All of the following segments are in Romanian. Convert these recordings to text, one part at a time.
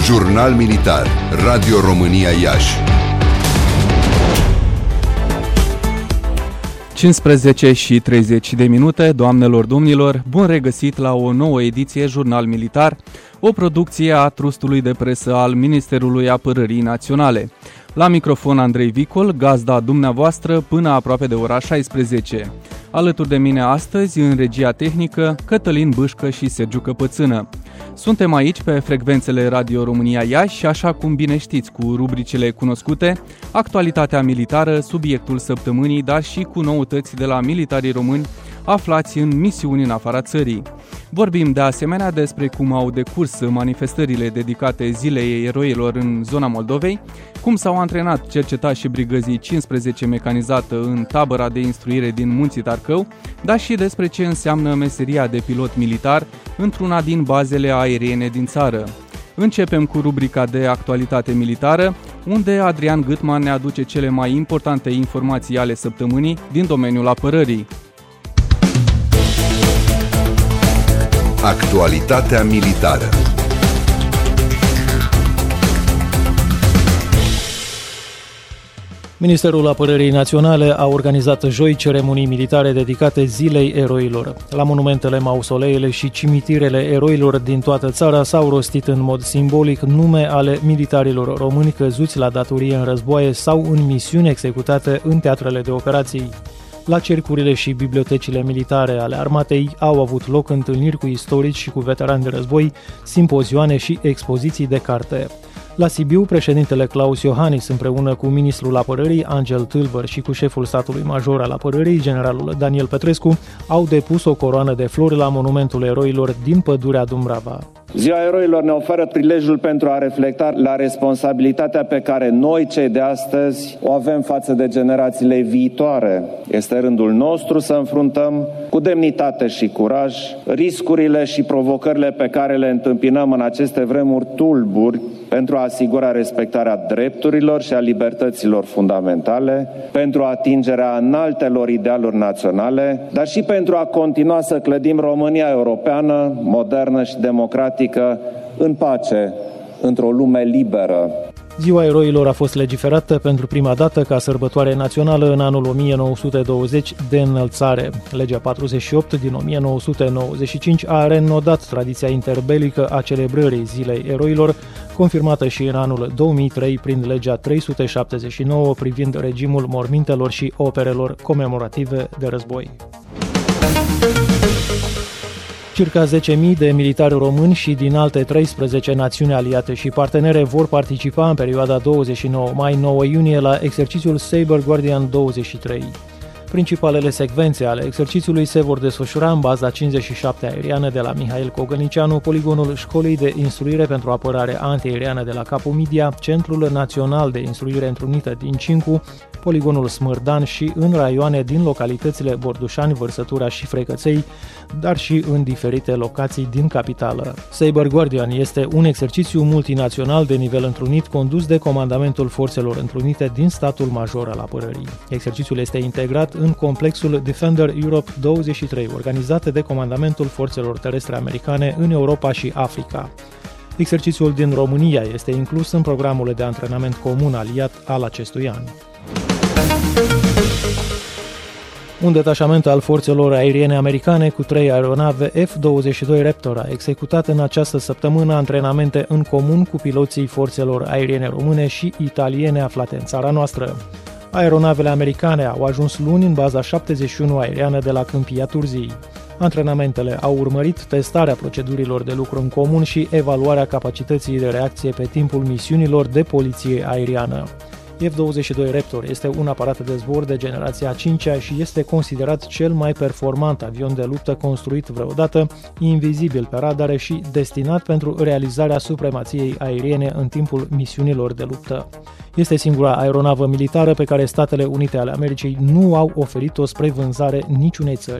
Jurnal Militar, Radio România Iași. 15:30, doamnelor, domnilor, bun regăsit la o nouă ediție Jurnal Militar, o producție a Trustului de Presă al Ministerului Apărării Naționale. La microfon Andrei Vicol, gazda dumneavoastră până aproape de ora 16. Alături de mine astăzi, în regia tehnică, Cătălin Bâșcă și Sergiu Căpățână. Suntem aici pe frecvențele Radio România Iași și, așa cum bine știți, cu rubricile cunoscute, actualitatea militară, subiectul săptămânii, dar și cu noutăți de la militarii români aflați în misiuni în afara țării. Vorbim de asemenea despre cum au decurs manifestările dedicate Zilei Eroilor în zona Moldovei, cum s-au antrenat cercetașii brigăzii 15 mecanizată în tabăra de instruire din Munții Tarcău, dar și despre ce înseamnă meseria de pilot militar într-una din bazele aeriene din țară. Începem cu rubrica de actualitate militară, unde Adrian Gâtman ne aduce cele mai importante informații ale săptămânii din domeniul apărării. Actualitatea militară. Ministerul Apărării Naționale a organizat joi ceremonii militare dedicate Zilei Eroilor. La monumentele, mausoleele și cimitirele eroilor din toată țara s-au rostit în mod simbolic nume ale militarilor români căzuți la datorie în războaie sau în misiuni executate în teatrele de operații. La cercurile și bibliotecile militare ale armatei au avut loc întâlniri cu istorici și cu veterani de război, simpozioane și expoziții de carte. La Sibiu, președintele Claus Iohannis, împreună cu ministrul apărării Angel Tâlbăr și cu șeful statului major al apărării, generalul Daniel Petrescu, au depus o coroană de flori la monumentul eroilor din pădurea Dumbrava. Ziua Eroilor ne oferă prilejul pentru a reflecta la responsabilitatea pe care noi, cei de astăzi, o avem față de generațiile viitoare. Este rândul nostru să înfruntăm cu demnitate și curaj riscurile și provocările pe care le întâmpinăm în aceste vremuri tulburi pentru a asigura respectarea drepturilor și a libertăților fundamentale, pentru atingerea înaltelor idealuri naționale, dar și pentru a continua să clădim România europeană, modernă și democratică, în pace, într-o lume liberă. Ziua Eroilor a fost legiferată pentru prima dată ca sărbătoare națională în anul 1920 de înălțare. Legea 48 din 1995 a reînnodat tradiția interbelică a celebrării Zilei Eroilor, confirmată și în anul 2003 prin legea 379 privind regimul mormintelor și operelor comemorative de război. Circa 10.000 de militari români și din alte 13 națiuni aliate și partenere vor participa în perioada 29 mai-9 iunie la exercițiul Saber Guardian 23. Principalele secvențe ale exercițiului se vor desfășura în baza 57 aeriană de la Mihail Cogălnicianu, poligonul Școlii de Instruire pentru Apărare Antiaeriană de la Capu Midia, Centrul Național de Instruire Întrunită din Cincu, poligonul Smârdan și în raioane din localitățile Bordușani, Vărsătura și Frecăței, dar și în diferite locații din capitală. Saber Guardian este un exercițiu multinațional de nivel întrunit condus de Comandamentul Forțelor Întrunite din statul major al apărării. Exercițiul este integrat în complexul Defender Europe 23, organizat de Comandamentul Forțelor Terestre Americane în Europa și Africa. Exercițiul din România este inclus în programul de antrenament comun aliat al acestui an. Un detașament al forțelor aeriene americane cu 3 aeronave F-22 Raptor a executat în această săptămână antrenamente în comun cu piloții forțelor aeriene române și italiene aflate în țara noastră. Aeronavele americane au ajuns luni în baza 71 aeriană de la Câmpia Turzii. Antrenamentele au urmărit testarea procedurilor de lucru în comun și evaluarea capacității de reacție pe timpul misiunilor de poliție aeriană. F-22 Raptor este un aparat de zbor de generația 5-a și este considerat cel mai performant avion de luptă construit vreodată, invizibil pe radare și destinat pentru realizarea supremației aeriene în timpul misiunilor de luptă. Este singura aeronavă militară pe care Statele Unite ale Americii nu au oferit-o spre vânzare niciunei țări.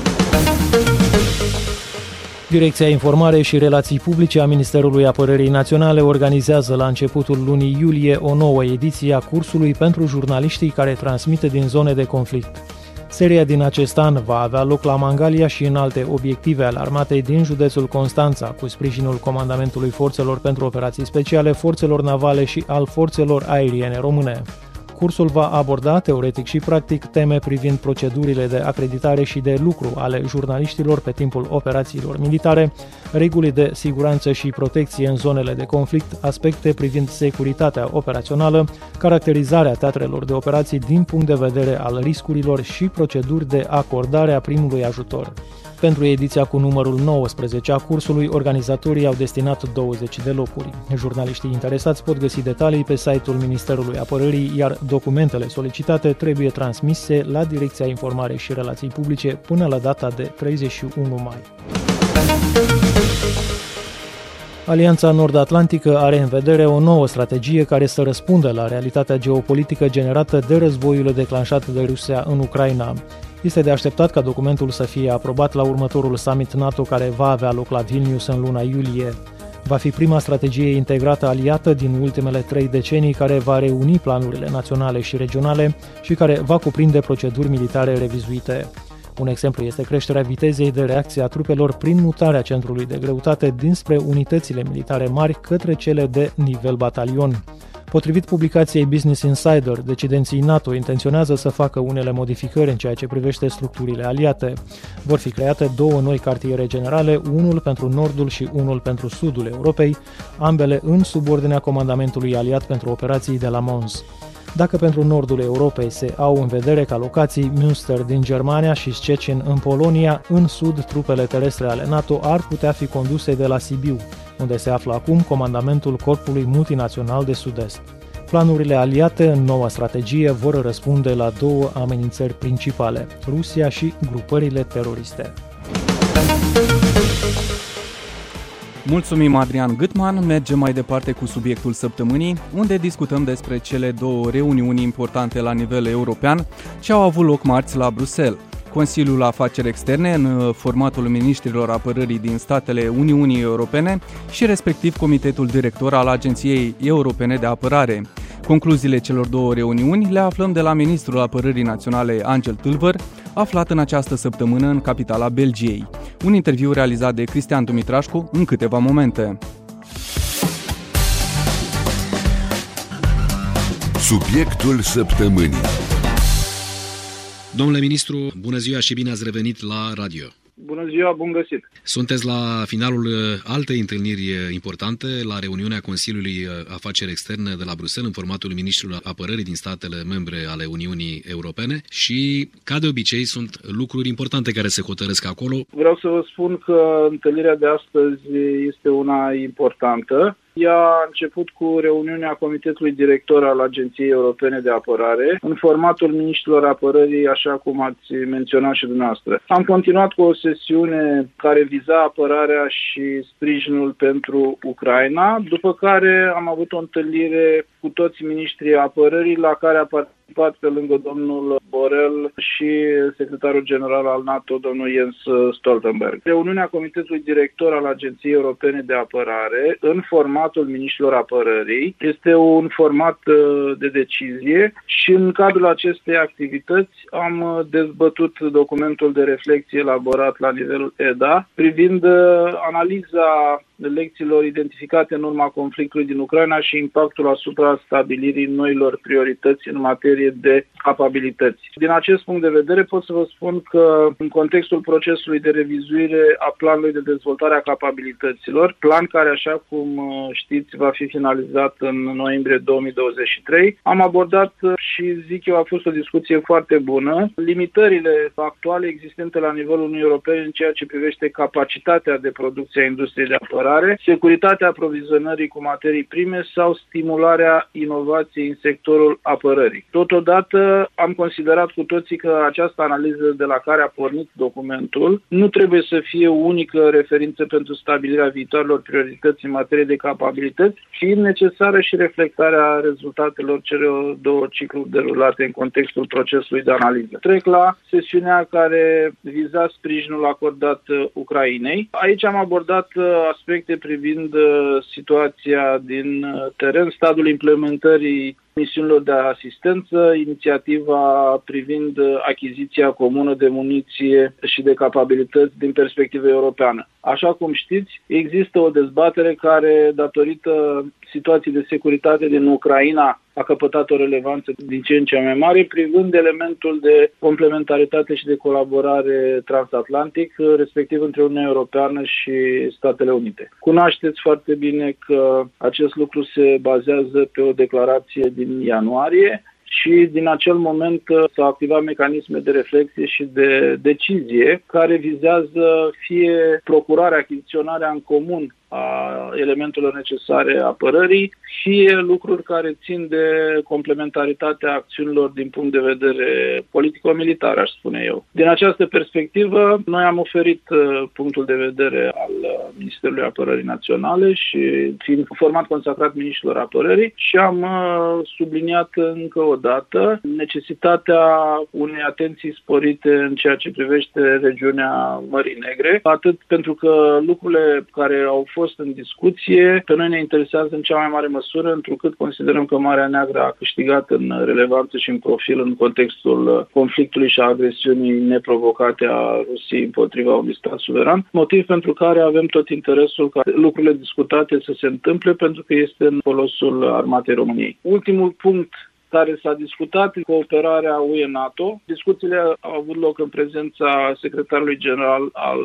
Direcția Informare și Relații Publice a Ministerului Apărării Naționale organizează la începutul lunii iulie o nouă ediție a cursului pentru jurnaliștii care transmit din zone de conflict. Seria din acest an va avea loc la Mangalia și în alte obiective ale armatei din județul Constanța, cu sprijinul Comandamentului Forțelor pentru Operații Speciale, Forțelor Navale și al Forțelor Aeriene Române. Cursul va aborda, teoretic și practic, teme privind procedurile de acreditare și de lucru ale jurnaliștilor pe timpul operațiilor militare, reguli de siguranță și protecție în zonele de conflict, aspecte privind securitatea operațională, caracterizarea teatrelor de operații din punct de vedere al riscurilor și proceduri de acordare a primului ajutor. Pentru ediția cu numărul 19 a cursului, organizatorii au destinat 20 de locuri. Jurnaliștii interesați pot găsi detalii pe site-ul Ministerului Apărării, iar documentele solicitate trebuie transmise la Direcția Informare și Relații Publice până la data de 31 mai. Alianța Nord-Atlantică are în vedere o nouă strategie care să răspundă la realitatea geopolitică generată de războiul declanșat de Rusia în Ucraina. Este de așteptat ca documentul să fie aprobat la următorul summit NATO care va avea loc la Vilnius în luna iulie. Va fi prima strategie integrată aliată din ultimele 3 decenii care va reuni planurile naționale și regionale și care va cuprinde proceduri militare revizuite. Un exemplu este creșterea vitezei de reacție a trupelor prin mutarea centrului de greutate dinspre unitățile militare mari către cele de nivel batalion. Potrivit publicației Business Insider, decidenții NATO intenționează să facă unele modificări în ceea ce privește structurile aliate. Vor fi create 2 noi cartiere generale, unul pentru nordul și unul pentru sudul Europei, ambele în subordinea comandamentului aliat pentru operații de la Mons. Dacă pentru nordul Europei se au în vedere ca locații Münster din Germania și Szczecin în Polonia, în sud trupele terestre ale NATO ar putea fi conduse de la Sibiu, unde se află acum comandamentul Corpului Multinațional de Sud-Est. Planurile aliate în noua strategie vor răspunde la 2 amenințări principale, Rusia și grupările teroriste. Mulțumim, Adrian Gâtman. Mergem mai departe cu subiectul săptămânii, unde discutăm despre cele 2 reuniuni importante la nivel european ce au avut loc marți la Bruxelles. Consiliul Afaceri Externe în formatul miniștrilor apărării din statele Uniunii Europene și respectiv Comitetul Director al Agenției Europene de Apărare. Concluziile celor 2 reuniuni le aflăm de la Ministrul Apărării Naționale Angel Tâlvăr, aflat în această săptămână în capitala Belgiei. Un interviu realizat de Cristian Dumitrașcu în câteva momente. Subiectul săptămânii. Domnule ministru, bună ziua și bine ați revenit la radio. Bună ziua, bun găsit! Sunteți la finalul altei întâlniri importante, la reuniunea Consiliului Afaceri Externe de la Bruxelles, în formatul Ministrilor Apărării din statele membre ale Uniunii Europene și, ca de obicei, sunt lucruri importante care se hotărăsc acolo. Vreau să vă spun că întâlnirea de astăzi este una importantă. Ea a început cu reuniunea Comitetului Director al Agenției Europene de Apărare, în formatul Miniștrilor Apărării, așa cum ați menționat și dumneavoastră. Am continuat cu o sesiune care viza apărarea și sprijinul pentru Ucraina, după care am avut o întâlnire cu toți miniștrii apărării, la care a participat pe lângă domnul Borrell și secretarul general al NATO, domnul Jens Stoltenberg. Reuniunea Comitetului Director al Agenției Europene de Apărare, în formatul miniștrilor apărării, este un format de decizie și în cadrul acestei activități am dezbătut documentul de reflexie elaborat la nivelul EDA privind analiza lecțiilor identificate în urma conflictului din Ucraina și impactul asupra stabilirii noilor priorități în materie de capabilități. Din acest punct de vedere pot să vă spun că în contextul procesului de revizuire a planului de dezvoltare a capabilităților, plan care, așa cum știți, va fi finalizat în noiembrie 2023, am abordat și zic eu a fost o discuție foarte bună, limitările actuale existente la nivelul Uniunii Europene în ceea ce privește capacitatea de producție a industriei de apărare, securitatea aprovizionării cu materii prime sau stimularea inovației în sectorul apărării. Totodată am considerat cu toții că această analiză de la care a pornit documentul nu trebuie să fie unică referință pentru stabilirea viitoarelor priorități în materie de capabilități, ci necesară și reflectarea rezultatelor celor 2 cicluri derulate în contextul procesului de analiză. Trec la sesiunea care viza sprijinul acordat Ucrainei. Aici am abordat aspecte privind situația din teren, stadiul implementării misiunilor de asistență, inițiativa privind achiziția comună de muniție și de capabilități din perspectivă europeană. Așa cum știți, există o dezbatere care, datorită situației de securitate din Ucraina, a căpătat o relevanță din ce în ce mai mare, privind elementul de complementaritate și de colaborare transatlantic, respectiv între Uniunea Europeană și Statele Unite. Cunoașteți foarte bine că acest lucru se bazează pe o declarație din ianuarie, și din acel moment s-au activat mecanisme de reflexie și de decizie care vizează fie procurarea, achiziționarea în comun a elementelor necesare apărării, fie lucruri care țin de complementaritatea acțiunilor din punct de vedere politico-militar, aș spune eu. Din această perspectivă, noi am oferit punctul de vedere al Ministerului Apărării Naționale și fiind format consacrat ministrilor apărării și am subliniat încă o dată necesitatea unei atenții sporite în ceea ce privește regiunea Mării Negre, atât pentru că lucrurile care au fost în discuție pe noi ne interesează în cea mai mare măsură, întrucât considerăm că Marea Neagră a câștigat în relevanță și în profil în contextul conflictului și a agresiunii neprovocate a Rusiei împotriva unui stat suveran, motiv pentru care avem tot interesul ca lucrurile discutate să se întâmple, pentru că este în folosul Armatei României. Ultimul punct care s-a discutat în cooperarea UE-NATO. Discuțiile au avut loc în prezența secretarului general al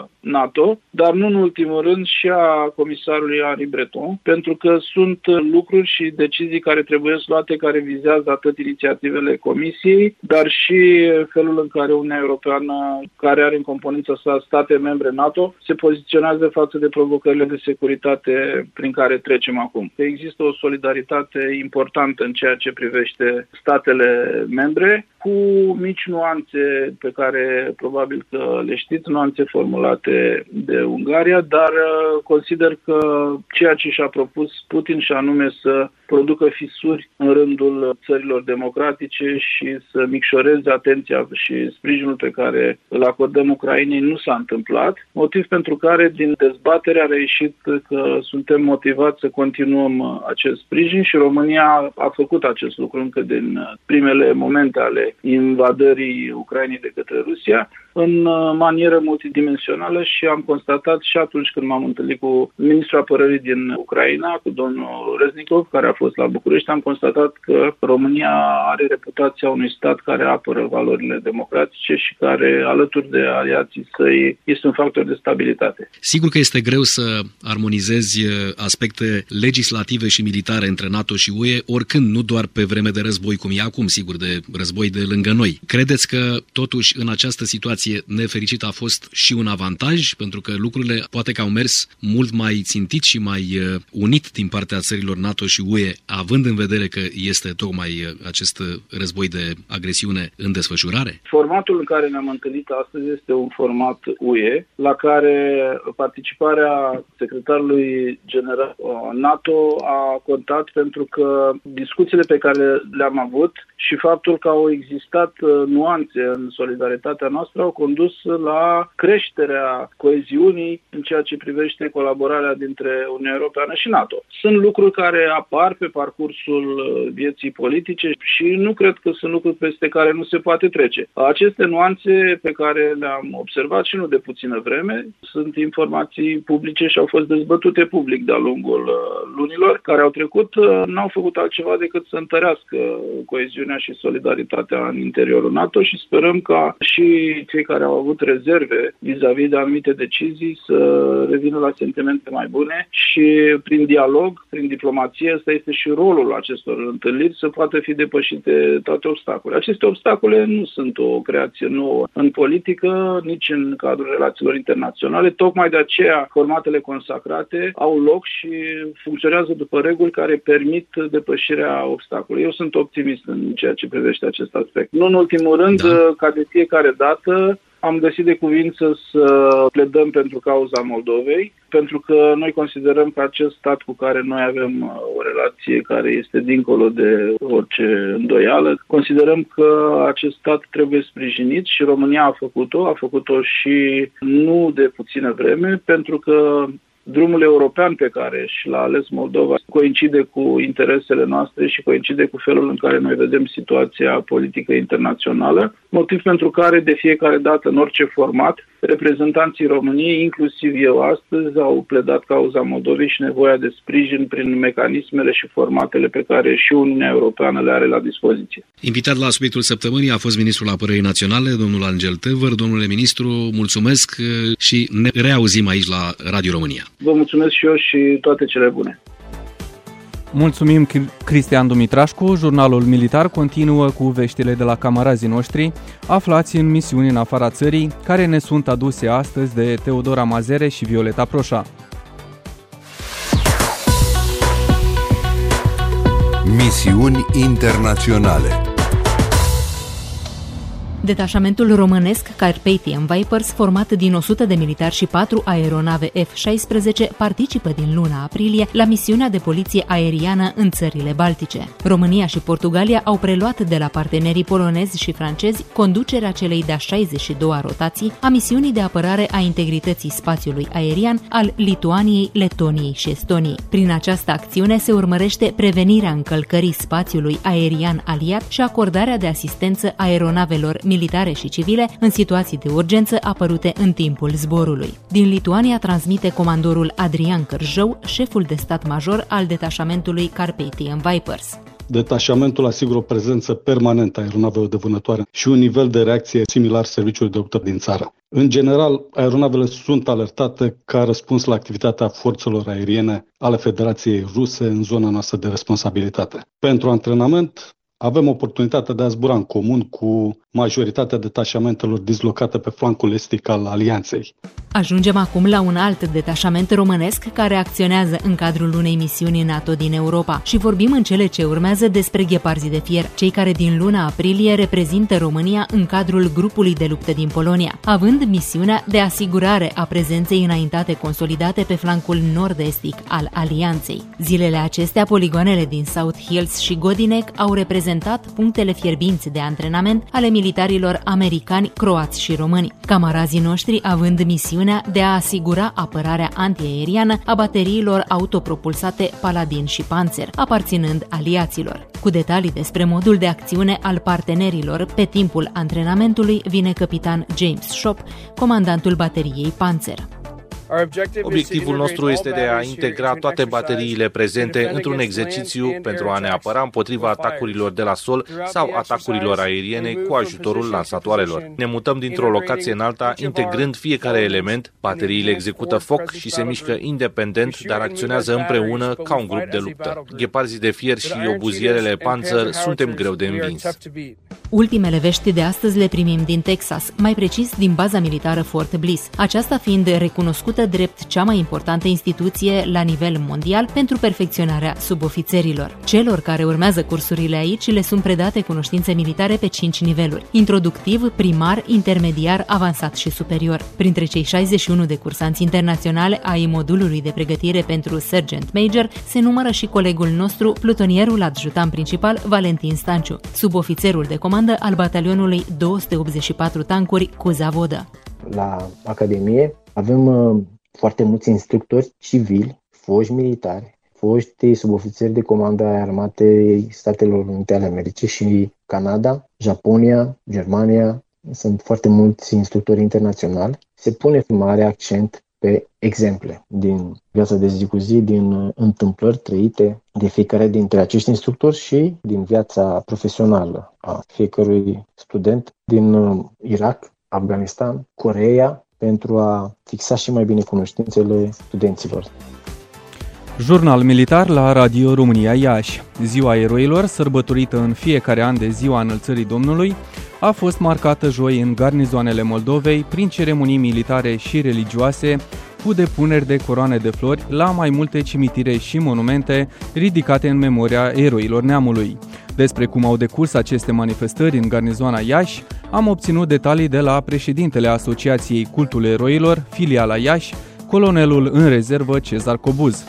NATO, dar nu în ultimul rând și a comisarului Henri Breton, pentru că sunt lucruri și decizii care trebuie luate, care vizează atât inițiativele Comisiei, dar și felul în care Uniunea Europeană, care are în componența sa state membre NATO, se poziționează față de provocările de securitate prin care trecem acum. Există o solidaritate importantă în ceea ce privește statele membre, cu mici nuanțe pe care probabil că le știți, nuanțe formulate de Ungaria, dar consider că ceea ce și-a propus Putin, și anume să producă fisuri în rândul țărilor democratice și să micșoreze atenția și sprijinul pe care îl acordăm Ucrainei, nu s-a întâmplat, motiv pentru care din dezbatere a reieșit că suntem motivați să continuăm acest sprijin și România a făcut acest lucru încă din primele momente ale invadării Ucrainei de către Rusia în manieră multidimensională și am constatat și atunci când m-am întâlnit cu ministrul apărării din Ucraina, cu domnul Reznikov, care a fost la București, am constatat că România are reputația unui stat care apără valorile democratice și care, alături de aliații săi, este un factor de stabilitate. Sigur că este greu să armonizezi aspecte legislative și militare între NATO și UE, oricând, nu doar pe vreme de război, cum e acum, sigur, de război de lângă noi. Credeți că, totuși, în această situație nefericită a fost și un avantaj, pentru că lucrurile poate că au mers mult mai țintit și mai unit din partea țărilor NATO și UE, având în vedere că este tocmai acest război de agresiune în desfășurare? Formatul în care ne-am întâlnit astăzi este un format UE, la care participarea secretarului general NATO a contat, pentru că discuțiile pe care le-am avut și faptul că au existat nuanțe în solidaritatea noastră au condus la creșterea coeziunii în ceea ce privește colaborarea dintre Uniunea Europeană și NATO. Sunt lucruri care apar pe parcursul vieții politice și nu cred că sunt lucruri peste care nu se poate trece. Aceste nuanțe pe care le-am observat și nu de puțină vreme sunt informații publice și au fost dezbătute public de-a lungul lunilor care au trecut, n-au făcut altceva decât să întărească coeziunea și solidaritatea în interiorul NATO și sperăm ca și cei care au avut rezerve vis-a-vis de anumite decizii să revină la sentimente mai bune și prin dialog, prin diplomație, ăsta este și rolul acestor întâlniri, să poată fi depășite toate obstacolele. Aceste obstacole nu sunt o creație nouă în politică, nici în cadrul relațiilor internaționale. Tocmai de aceea formatele consacrate au loc și funcționează după reguli care permit depășirea obstacolelor. Eu sunt optimist în ceea ce privește acest aspect. Nu în ultimul rând, ca de fiecare dată, am găsit de cuvință să pledăm pentru cauza Moldovei, pentru că noi considerăm că acest stat cu care noi avem o relație care este dincolo de orice îndoială, considerăm că acest stat trebuie sprijinit și România a făcut-o și nu de puțină vreme, pentru că drumul european pe care și l-a ales Moldova coincide cu interesele noastre și coincide cu felul în care noi vedem situația politică internațională, motiv pentru care de fiecare dată, în orice format, reprezentanții României, inclusiv eu astăzi, au pledat cauza Moldovei și nevoia de sprijin prin mecanismele și formatele pe care și Uniunea Europeană le are la dispoziție. Invitat la subiectul săptămânii a fost ministrul Apărării Naționale, domnul Angel Tăvăr. Domnule ministru, mulțumesc și ne reauzim aici la Radio România. Vă mulțumesc și eu și toate cele bune. Mulțumim, Cristian Dumitrașcu. Jurnalul militar continuă cu veștile de la camarazii noștri, aflați în misiuni în afara țării, care ne sunt aduse astăzi de Teodora Mazere și Violeta Proșa. Misiuni internaționale. Detașamentul românesc Carpathian Vipers, format din 100 de militari și 4 aeronave F-16, participă din luna aprilie la misiunea de poliție aeriană în țările Baltice. România și Portugalia au preluat de la partenerii polonezi și francezi conducerea celei de-a 62-a rotații a misiunii de apărare a integrității spațiului aerian al Lituaniei, Letoniei și Estoniei. Prin această acțiune se urmărește prevenirea încălcării spațiului aerian aliat și acordarea de asistență aeronavelor militare și civile în situații de urgență apărute în timpul zborului. Din Lituania transmite comandorul Adrian Cârjău, șeful de stat major al detașamentului Carpathian Vipers. Detașamentul asigură o prezență permanentă a aeronavelor de vânătoare și un nivel de reacție similar serviciului de luptă din țară. În general, aeronavele sunt alertate ca răspuns la activitatea forțelor aeriene ale Federației Ruse în zona noastră de responsabilitate. Pentru antrenament, avem oportunitatea de a zbura în comun cu majoritatea detașamentelor dislocate pe flancul estic al Alianței. Ajungem acum la un alt detașament românesc care acționează în cadrul unei misiuni NATO din Europa și vorbim în cele ce urmează despre gheparzii de fier, cei care din luna aprilie reprezintă România în cadrul grupului de luptă din Polonia, având misiunea de asigurare a prezenței înaintate consolidate pe flancul nord-estic al Alianței. Zilele acestea, poligoanele din South Hills și Godinek au reprezentat punctele fierbinți de antrenament ale militarilor americani, croați și români, camarazii noștri având misiunea de a asigura apărarea antiaeriană a bateriilor autopropulsate Paladin și Panzer, aparținând aliaților. Cu detalii despre modul de acțiune al partenerilor pe timpul antrenamentului vine capitan James Shop, comandantul bateriei Panzer. Obiectivul nostru este de a integra toate bateriile prezente într-un exercițiu pentru a ne apăra împotriva atacurilor de la sol sau atacurilor aeriene cu ajutorul lansatoarelor. Ne mutăm dintr-o locație în alta, integrând fiecare element. Bateriile execută foc și se mișcă independent, dar acționează împreună ca un grup de luptă. Gheparzii de fier și obuzierele Panzer suntem greu de învins. Ultimele vești de astăzi le primim din Texas, mai precis din baza militară Fort Bliss, aceasta fiind recunoscută drept cea mai importantă instituție la nivel mondial pentru perfecționarea subofițerilor. Celor care urmează cursurile aici le sunt predate cunoștințe militare pe 5 niveluri: introductiv, primar, intermediar, avansat și superior. Printre cei 61 de cursanți internaționale ai modulului de pregătire pentru Sergeant Major se numără și colegul nostru, plutonierul adjutant principal Valentin Stanciu, subofițerul de comandă al batalionului 284 tancuri cu Zavodă. La Academie avem foarte mulți instructori civili, foști militari, foști subofițeri de comandă ai armatei Statelor Unite ale Americii și Canada, Japonia, Germania. Sunt foarte mulți instructori internaționali. Se pune mare accent pe exemple din viața de zi cu zi, din întâmplări trăite de fiecare dintre acești instructori și din viața profesională a fiecărui student din Irak, Afganistan, Coreea, pentru a fixa și mai bine cunoștințele studenților. Jurnal militar la Radio România Iași. Ziua Eroilor, sărbătorită în fiecare an de Ziua Înălțării Domnului, a fost marcată joi în garnizoanele Moldovei prin ceremonii militare și religioase, cu depuneri de coroane de flori la mai multe cimitire și monumente ridicate în memoria eroilor neamului. Despre cum au decurs aceste manifestări în garnizoana Iași, am obținut detalii de la președintele Asociației Cultul Eroilor, filiala Iași, colonelul în rezervă Cezar Cobuz.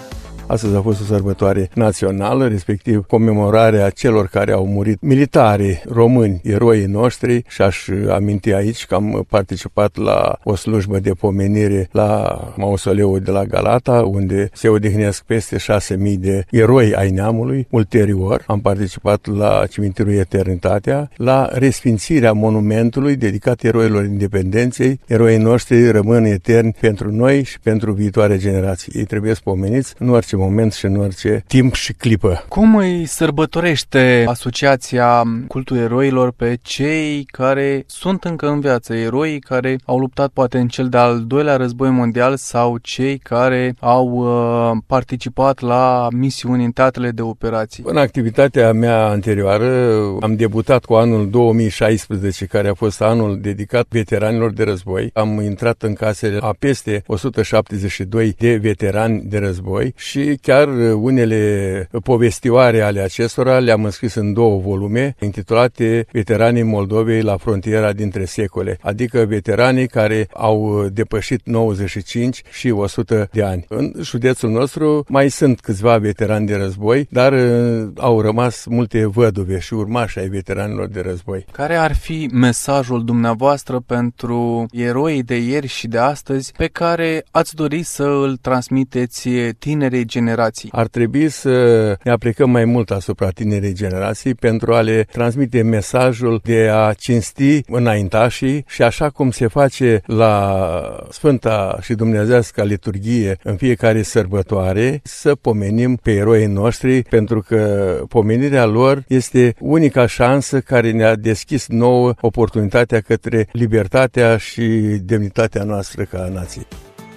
Astăzi a fost o sărbătoare națională, respectiv comemorarea celor care au murit, militari români, eroii noștri, și aș aminti aici că am participat la o slujbă de pomenire la mausoleul de la Galata, unde se odihnesc peste 6.000 de eroi ai neamului. Ulterior am participat la cimitirul Eternitatea, la resfințirea monumentului dedicat eroilor independenței. Eroii noștri rămân eterni pentru noi și pentru viitoare generații. Ei trebuie spomeniți în orice moment și în orice timp și clipă. Cum îi sărbătorește Asociația Cultul Eroilor pe cei care sunt încă în viață, eroii care au luptat poate în cel de-al doilea război mondial sau cei care au participat la misiuni în teatrele de operații? În activitatea mea anterioară am debutat cu anul 2016, care a fost anul dedicat veteranilor de război. Am intrat în casele a peste 172 de veterani de război și chiar unele povestioare ale acestora le-am înscris în 2 volume intitulate Veteranii Moldovei la frontiera dintre secole, adică veteranii care au depășit 95 și 100 de ani. În județul nostru mai sunt câțiva veterani de război, dar au rămas multe văduve și urmași ai veteranilor de război. Care ar fi mesajul dumneavoastră pentru eroii de ieri și de astăzi pe care ați dori să îl transmiteți tinerei generații? Ar trebui să ne aplicăm mai mult asupra tinerei generații pentru a le transmite mesajul de a cinsti înaintașii și așa cum se face la Sfânta și Dumnezească liturghie în fiecare sărbătoare, să pomenim pe eroii noștri, pentru că pomenirea lor este unica șansă care ne-a deschis nouă oportunitatea către libertatea și demnitatea noastră ca nație.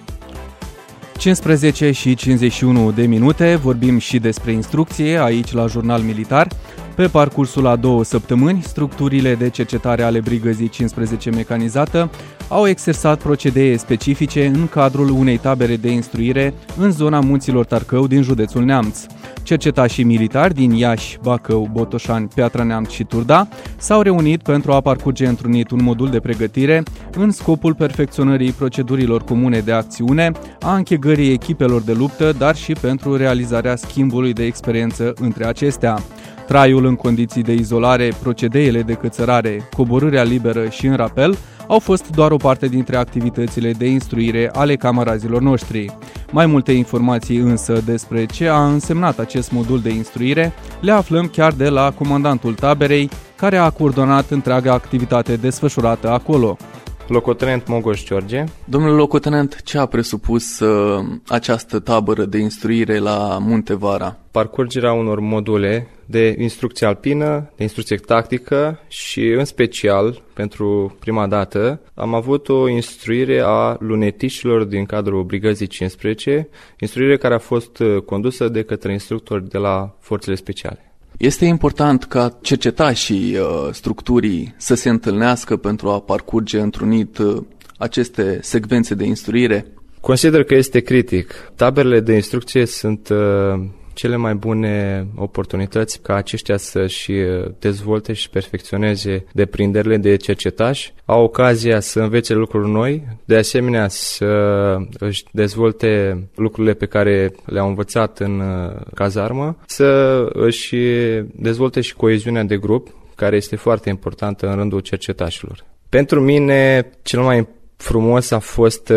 15 și 51 de minute, vorbim și despre instrucție aici la Jurnal Militar. Pe parcursul a 2 săptămâni, structurile de cercetare ale Brigăzii 15 mecanizată au exersat procedee specifice în cadrul unei tabere de instruire în zona Munților Tarcău din județul Neamț. Cercetașii militari din Iași, Bacău, Botoșani, Piatra Neamț și Turda s-au reunit pentru a parcurge întrunit un modul de pregătire în scopul perfecționării procedurilor comune de acțiune, a închegării echipelor de luptă, dar și pentru realizarea schimbului de experiență între acestea. Traiul în condiții de izolare, procedeele de cățărare, coborârea liberă și în rapel au fost doar o parte dintre activitățile de instruire ale camarazilor noștri. Mai multe informații însă despre ce a însemnat acest modul de instruire le aflăm chiar de la comandantul taberei, care a coordonat întreaga activitate desfășurată acolo. Locotenent Mogoș George. Domnule locotenent, ce a presupus această tabără de instruire la Munte Vara? Parcurgerea unor module de instrucție alpină, de instrucție tactică și, în special, pentru prima dată, am avut o instruire a lunetișilor din cadrul Brigăzii 15, instruire care a fost condusă de către instructori de la Forțele Speciale. Este important ca cercetașii structurii să se întâlnească pentru a parcurge întrunit aceste secvențe de instruire? Consider că este critic. Taberele de instrucție sunt cele mai bune oportunități ca aceștia să-și dezvolte și perfecționeze deprinderile de cercetași, au ocazia să învețe lucruri noi, de asemenea să își dezvolte lucrurile pe care le-au învățat în cazarmă, să își dezvolte și coeziunea de grup, care este foarte importantă în rândul cercetașilor. Pentru mine, cel mai frumos a fost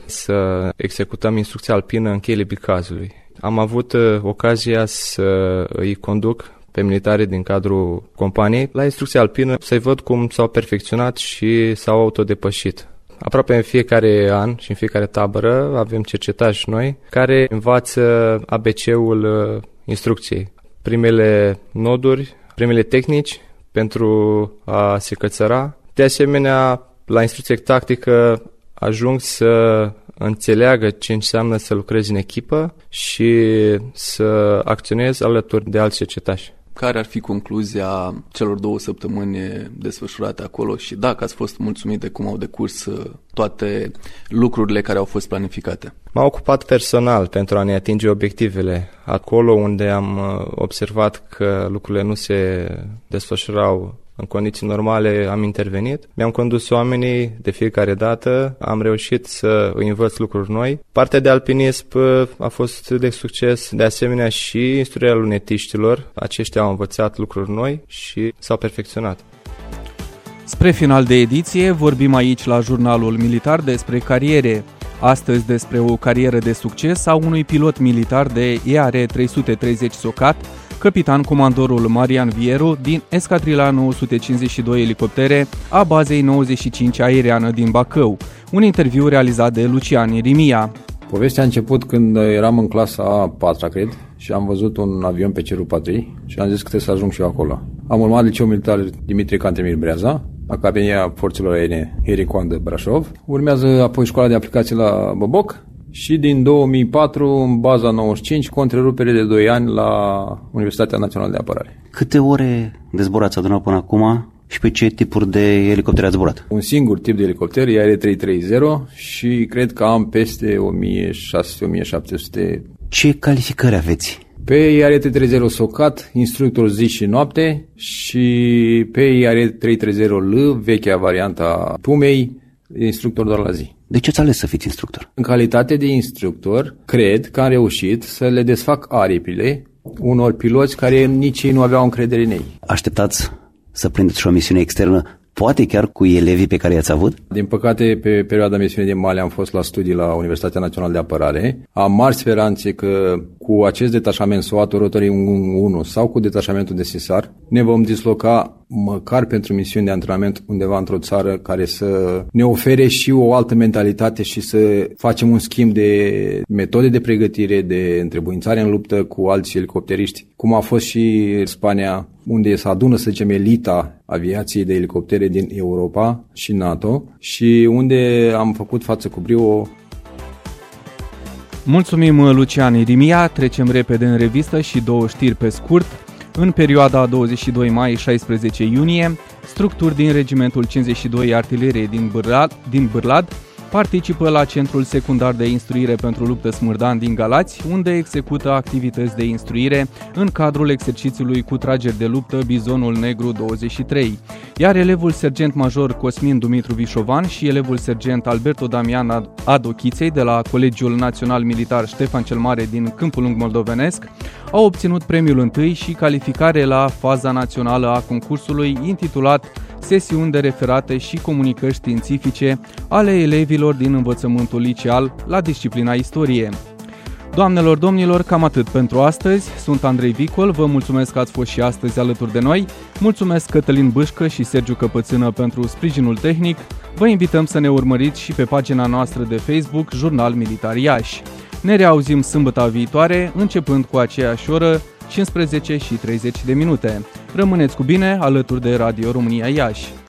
să executăm instrucția alpină în cheile Bicazului. Am avut ocazia să îi conduc pe militari din cadrul companiei la instrucția alpină, să-i văd cum s-au perfecționat și s-au autodepășit. Aproape în fiecare an și în fiecare tabără avem cercetași noi care învață ABC-ul instrucției. Primele noduri, primele tehnici pentru a se cățăra. De asemenea, la instrucție tactică ajung să înțeleagă ce înseamnă să lucrezi în echipă și să acționezi alături de alți cercetași. Care ar fi concluzia celor 2 săptămâni desfășurate acolo și dacă ați fost mulțumit de cum au decurs toate lucrurile care au fost planificate? M-am ocupat personal pentru a ne atinge obiectivele. Acolo unde am observat că lucrurile nu se desfășurau În condiții normale am intervenit, mi-am condus oamenii de fiecare dată, am reușit să îi învăț lucruri noi. Partea de alpinism a fost de succes, de asemenea și instruirea lunetiștilor. Aceștia au învățat lucruri noi și s-au perfecționat. Spre final de ediție, vorbim aici la Jurnalul Militar despre cariere. Astăzi despre o carieră de succes a unui pilot militar de ER-330 Socat, capitan comandorul Marian Vieru din escadrila 952 elicoptere a bazei 95 aeriană din Bacău. Un interviu realizat de Lucian Irimia. Povestea a început când eram în clasa a 4-a, cred, și am văzut un avion pe cerul patriei și am zis că trebuie să ajung și eu acolo. Am urmat liceul militar Dimitrie Cantemir Breaza, Academia Forțelor Aeriene Hericon de Brașov. Urmează apoi școala de aplicații la Boboc și din 2004 în baza 95 cu o întrerupere de 2 ani la Universitatea Națională de Apărare. Câte ore de zbor ați adunat până acum și pe ce tipuri de elicoptere ați zburat? Un singur tip de elicopter, ER-330, și cred că am peste 1600-1700. Ce calificări aveți? Pe ER-330 Socat, instructor zi și noapte, și pe ER-330L, vechea varianta Pumei, instructor doar la zi. De ce ați ales să fiți instructor? În calitate de instructor, cred că am reușit să le desfac aripile unor piloți care nici ei nu aveau încredere în ei. Așteptați să prindeți și o misiune externă, poate chiar cu elevii pe care i-ați avut? Din păcate, pe perioada misiunii din Mali am fost la studii la Universitatea Națională de Apărare. Am mari speranțe că cu acest detașament SOAT Rotorii 1 sau cu detașamentul de SISAR ne vom disloca măcar pentru misiuni de antrenament undeva într-o țară care să ne ofere și o altă mentalitate și să facem un schimb de metode de pregătire, de întrebuințare în luptă cu alți elicopteriști, cum a fost și Spania, unde se adună, să zicem, elita aviației de elicoptere din Europa și NATO și unde am făcut față cu brio. Mulțumim, Lucian Irimia. Trecem repede în revistă și 2 știri pe scurt. În perioada 22 mai-16 iunie, structuri din Regimentul 52 Artilerie din Bârlad participă la Centrul Secundar de Instruire pentru Luptă Smârdan din Galați, unde execută activități de instruire în cadrul exercițiului cu trageri de luptă Bizonul Negru 23. Iar elevul sergent major Cosmin Dumitru Vișovan și elevul sergent Alberto Damian Adochiței de la Colegiul Național Militar Ștefan cel Mare din Câmpul Lung Moldovenesc au obținut premiul întâi și calificare la faza națională a concursului intitulat Sesiuni de referate și comunicări științifice ale elevilor din învățământul liceal la disciplina istorie. Doamnelor, domnilor, cam atât pentru astăzi. Sunt Andrei Vicol, vă mulțumesc că ați fost și astăzi alături de noi. Mulțumesc Cătălin Bâșcă și Sergiu Căpățână pentru sprijinul tehnic. Vă invităm să ne urmăriți și pe pagina noastră de Facebook, Jurnal Militar Iași. Ne reauzim sâmbătă viitoare, începând cu aceeași oră, 15:30. Rămâneți cu bine alături de Radio România Iași.